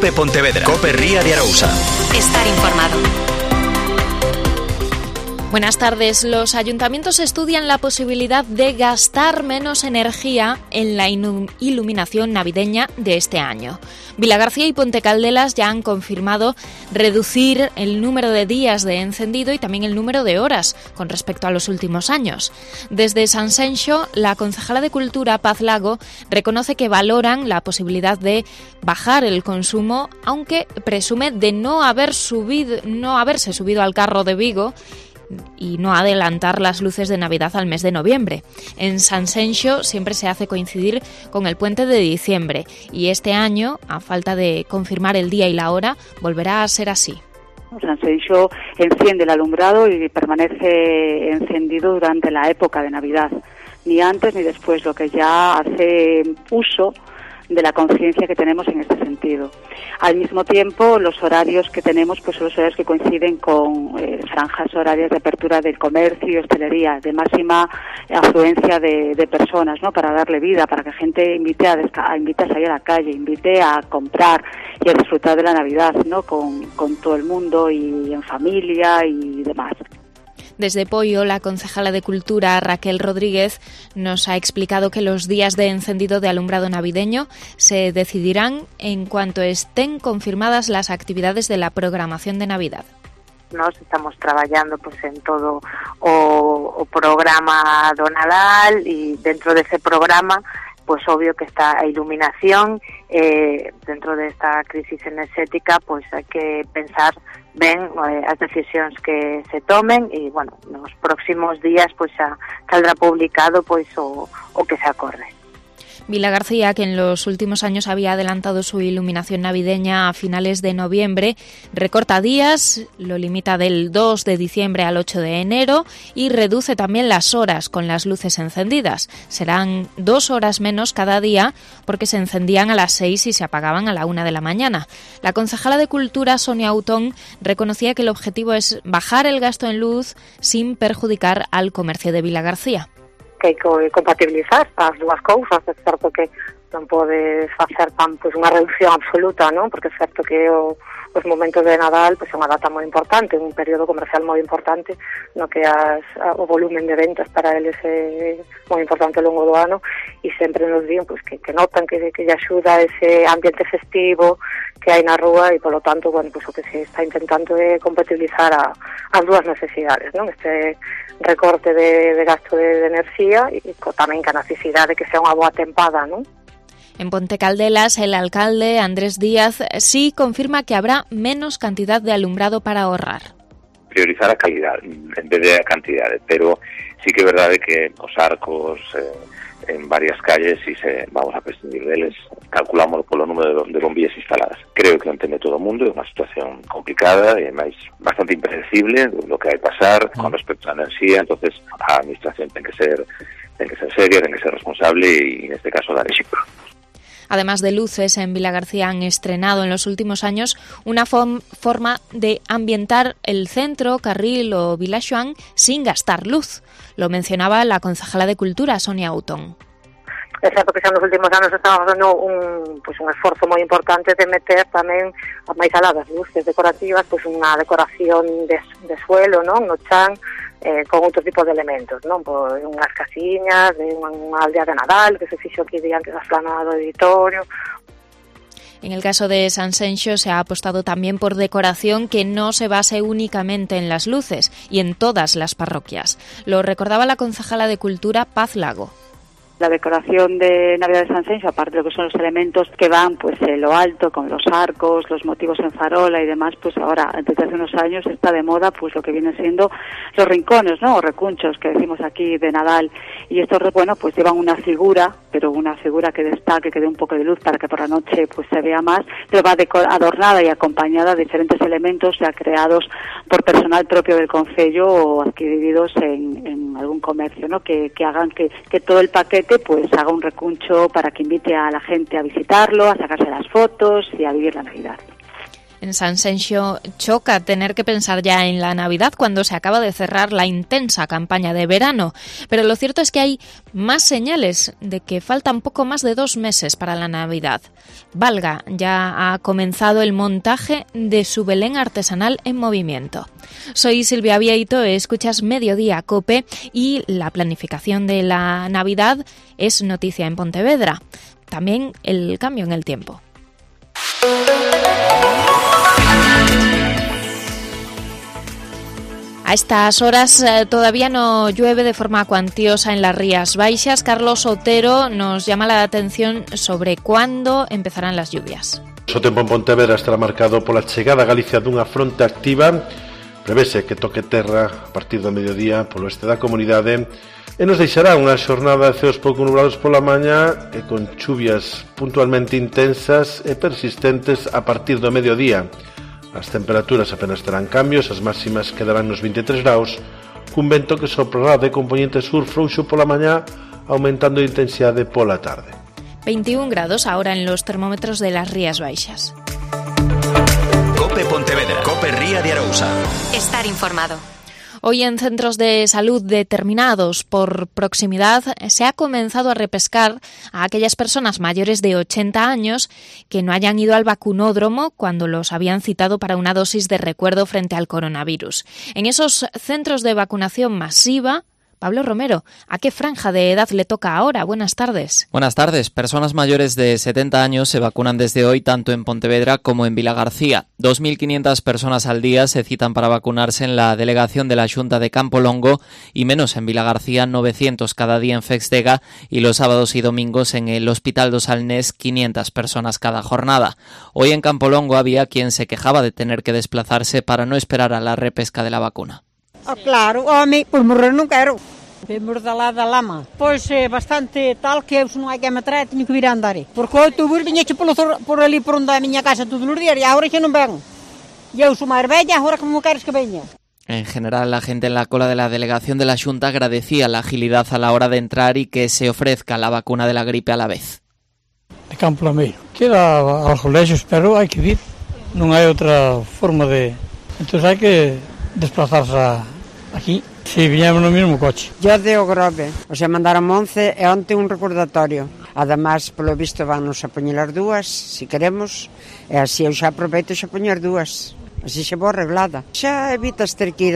COPE Pontevedra. COPE Ría de Arousa. Estar informado. Buenas tardes. Los ayuntamientos estudian la posibilidad de gastar menos energía en la iluminación navideña de este año. Vilagarcía y Ponte Caldelas ya han confirmado reducir el número de días de encendido y también el número de horas con respecto a los últimos años. Desde Sanxenxo, la concejala de Cultura, Paz Lago, reconoce que valoran la posibilidad de bajar el consumo, aunque presume de no haberse subido al carro de Vigo y no adelantar las luces de Navidad al mes de noviembre. En Sanxenxo siempre se hace coincidir con el puente de diciembre y este año, a falta de confirmar el día y la hora, volverá a ser así. Sanxenxo enciende el alumbrado y permanece encendido durante la época de Navidad, ni antes ni después, lo que ya hace uso de la conciencia que tenemos en este sentido. Al mismo tiempo, los horarios que tenemos pues son los horarios que coinciden con franjas horarias de apertura del comercio y hostelería, de máxima afluencia de personas, ¿no? Para darle vida, para que gente invite a salir a la calle, invite a comprar y a disfrutar de la Navidad, ¿no? Con todo el mundo y en familia y demás. Desde Poio, la concejala de Cultura, Raquel Rodríguez, nos ha explicado que los días de encendido de alumbrado navideño se decidirán en cuanto estén confirmadas las actividades de la programación de Navidad. Nós estamos traballando en todo o programa do Nadal e dentro dese programa obvio que está a iluminación, dentro desta crisis enerxética hai que pensar ben as decisións que se tomen e, nos próximos días xa saldrá publicado o que se acorde. Vilagarcía, que en los últimos años había adelantado su iluminación navideña a finales de noviembre, recorta días, lo limita del 2 de diciembre al 8 de enero y reduce también las horas con las luces encendidas. Serán 2 horas menos cada día porque se encendían a las 6 y se apagaban a la 1 de la mañana. La concejala de Cultura, Sonia Autón, reconocía que el objetivo es bajar el gasto en luz sin perjudicar al comercio de Vilagarcía. Que hai que compatibilizar as dúas cousas. É certo que non pode facer unha reducción absoluta, non? Porque é certo que os momentos de Nadal é unha data moi importante, un período comercial moi importante, no que o volumen de ventas para eles é moi importante ao longo do ano e sempre nos din que notan que lle axuda ese ambiente festivo que hai na rúa e, polo tanto, o que se está intentando é compatibilizar as dúas necesidades, non? Este recorte de gasto de enerxía e tamén que a necesidade que sea unha boa tempada, non? En Ponte Caldelas, el alcalde, Andrés Díaz, sí confirma que habrá menos cantidad de alumbrado para ahorrar. Priorizar a calidad en vez de a cantidade, pero sí que é verdade que os arcos en varias calles, si vamos a prescindir deles, calculamos polo número de bombillas instaladas. Creo que o entende todo o mundo, é unha situación complicada e máis bastante impredecible do que hai pasar con respecto á enerxía, entonces a administración ten que ser seria, ten que ser responsable e neste caso dar exemplo. Además de luces, en Vilagarcía han estrenado en los últimos años una forma de ambientar el centro, Carril o Vila Xoán sin gastar luz. Lo mencionaba la concejala de Cultura, Sonia Autón. É certo que xa nos últimos anos estamos dando un esforzo moi importante de meter tamén, máis alá das luces decorativas, unha decoración de suelo, non? No chan, con outro tipo de elementos, non? Unhas casiñas, unha aldea de Nadal que se fixo aquí diante da esplanada do auditorio. En el caso de Sanxenxo se ha apostado también por decoración que no se base únicamente en las luces y en todas las parroquias. Lo recordaba la concejala de Cultura, Paz Lago. La decoración de Navidad de Sanxenxo, aparte de lo que son los elementos que van en lo alto, con los arcos, los motivos en farola y demás, ahora, desde hace unos años está de moda lo que vienen siendo los rincones, ¿no? O recunchos que decimos aquí de Nadal. Y estos, llevan una figura, pero una figura que destaque, que dé un poco de luz para que por la noche se vea más, pero va adornada y acompañada de diferentes elementos ya creados por personal propio del concello o adquiridos en algún comercio, ¿no? Que hagan que todo el paquete haga un recuncho para que invite a la gente a visitarlo, a sacarse las fotos y a vivir la Navidad. En Sanxenxo choca tener que pensar ya en la Navidad cuando se acaba de cerrar la intensa campaña de verano, pero lo cierto es que hay más señales de que faltan poco más de 2 meses para la Navidad. Valga ya ha comenzado el montaje de su Belén artesanal en movimiento. Soy Silvia Vieito, escuchas Mediodía COPE y la planificación de la Navidad es noticia en Pontevedra. También el cambio en el tiempo. A estas horas todavía no llueve de forma cuantiosa en las Rías Baixas. Carlos Otero nos llama la atención sobre cuándo empezarán las lluvias. O tempo en Pontevedra estará marcado pola chegada a Galicia dunha fronte activa. Prevese que toque terra a partir do mediodía polo oeste da comunidade e nos deixará unha xornada de ceos pouco nublados pola mañá e con chuvias puntualmente intensas e persistentes a partir do mediodía. As temperaturas apenas terán cambios, as máximas quedarán nos 23 graus, cun vento que soprará de componente sur frouxo pola mañá, aumentando de intensidade pola tarde. 21 grados ahora en los termómetros de las Rías Baixas. COPE Pontevedra, COPE Ría de Arousa. Estar informado. Hoy en centros de salud determinados por proximidad se ha comenzado a repescar a aquellas personas mayores de 80 años que no hayan ido al vacunódromo cuando los habían citado para una dosis de recuerdo frente al coronavirus. En esos centros de vacunación masiva, Pablo Romero, ¿a qué franja de edad le toca ahora? Buenas tardes. Buenas tardes. Personas mayores de 70 años se vacunan desde hoy tanto en Pontevedra como en Vilagarcía. 2.500 personas al día se citan para vacunarse en la delegación de la Xunta de Campolongo y menos en Vilagarcía, 900 cada día en Fextega y los sábados y domingos en el Hospital dos Alnés, 500 personas cada jornada. Hoy en Campolongo había quien se quejaba de tener que desplazarse para no esperar a la repesca de la vacuna. Oh, claro, home, pois morrer non quero. Vemos da lá da lama. Pois é bastante tal que eu se non hai que me traer, teño que vir a andar. Porque o autobús viñeche por ali por onde a miña casa todos os días e agora xa non ven. E eu sou máis bella, agora como queres que veña? En general, la gente en la cola de la delegación de la Xunta agradecía la agilidad a la hora de entrar y que se ofrezca la vacuna de la gripe a la vez. De Campo Lameiro. Queda aos colexios, pero hai que vir. Non hai outra forma de... Entón hai que desplazarse aquí. Si, viñamos no mesmo coche. Yo de Ogrove, o sea, mandaron 11 e onte un recordatorio. Además, polo visto, vannos a poñer as dúas, si queremos, e así eu xa aproveito xa poñer dúas. Así xa vou arreglada. Xa evitas ter que ir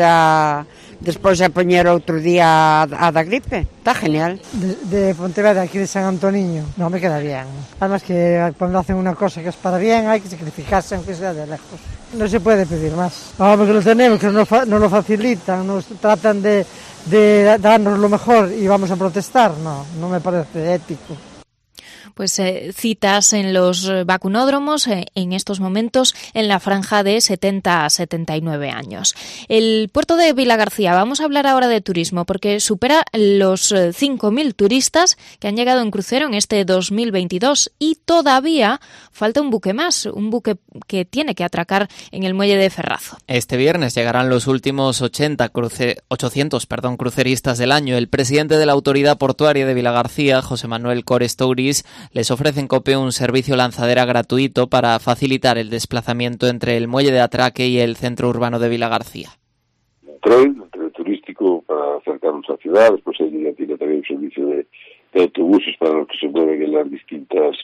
despois a poñer outro día a da gripe. Está genial. De Pontevedra, aquí de San Antoniño, no me queda bien. Además que cuando hacen una cosa que es para bien, hay que sacrificarse aunque sea de lejos. No se puede pedir más. Porque lo tenemos, que nos lo facilitan, nos tratan de darnos lo mejor y vamos a protestar. No me parece ético. Pues citas en los vacunódromos en estos momentos en la franja de 70 a 79 años. El puerto de Vilagarcía, vamos a hablar ahora de turismo porque supera los 5.000 turistas que han llegado en crucero en este 2022 y todavía falta un buque más, un buque que tiene que atracar en el muelle de Ferrazo. Este viernes llegarán los últimos 800 cruceristas del año. El presidente de la Autoridad Portuaria de Vilagarcía, José Manuel Cores Tourís, les ofrece en COPE un servicio lanzadera gratuito para facilitar el desplazamiento entre el muelle de atraque y el centro urbano de Vilagarcía. Un tren turístico para acercarnos a la ciudad, después ella tiene también un servicio de autobuses para los que se mueven en las distintos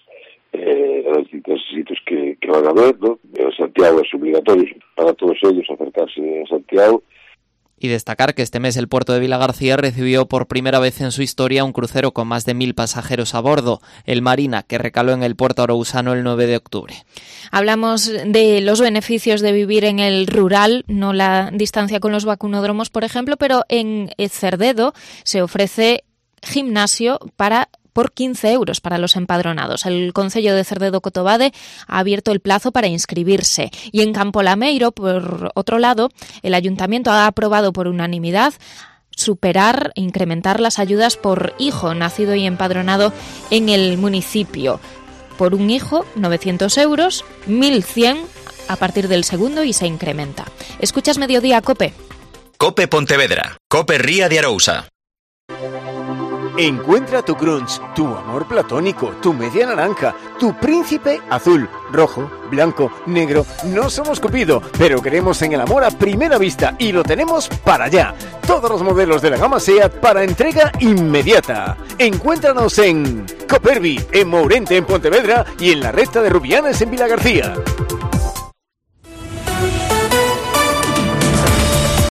sitios que van a ver, ¿no? Santiago es obligatorio para todos ellos acercarse a Santiago. Y destacar que este mes el puerto de Vilagarcía recibió por primera vez en su historia un crucero con más de 1.000 pasajeros a bordo, el Marina, que recaló en el puerto arousano el 9 de octubre. Hablamos de los beneficios de vivir en el rural, no la distancia con los vacunódromos, por ejemplo, pero en Cerdedo se ofrece gimnasio por 15 euros para los empadronados. El Concello de Cerdedo-Cotobade ha abierto el plazo para inscribirse. Y en Campo Lameiro, por otro lado, el Ayuntamiento ha aprobado por unanimidad incrementar las ayudas por hijo nacido y empadronado en el municipio. Por un hijo, 900 euros, 1.100 a partir del segundo y se incrementa. ¿Escuchas Mediodía COPE? COPE Pontevedra, COPE Ría de Arousa. Encuentra tu crunch, tu amor platónico, tu media naranja, tu príncipe azul, rojo, blanco, negro. No somos Cupido, pero creemos en el amor a primera vista y lo tenemos para allá. Todos los modelos de la gama SEAT para entrega inmediata. Encuéntranos en Copervi, en Mourente, en Pontevedra y en la recta de Rubianes en Vilagarcía.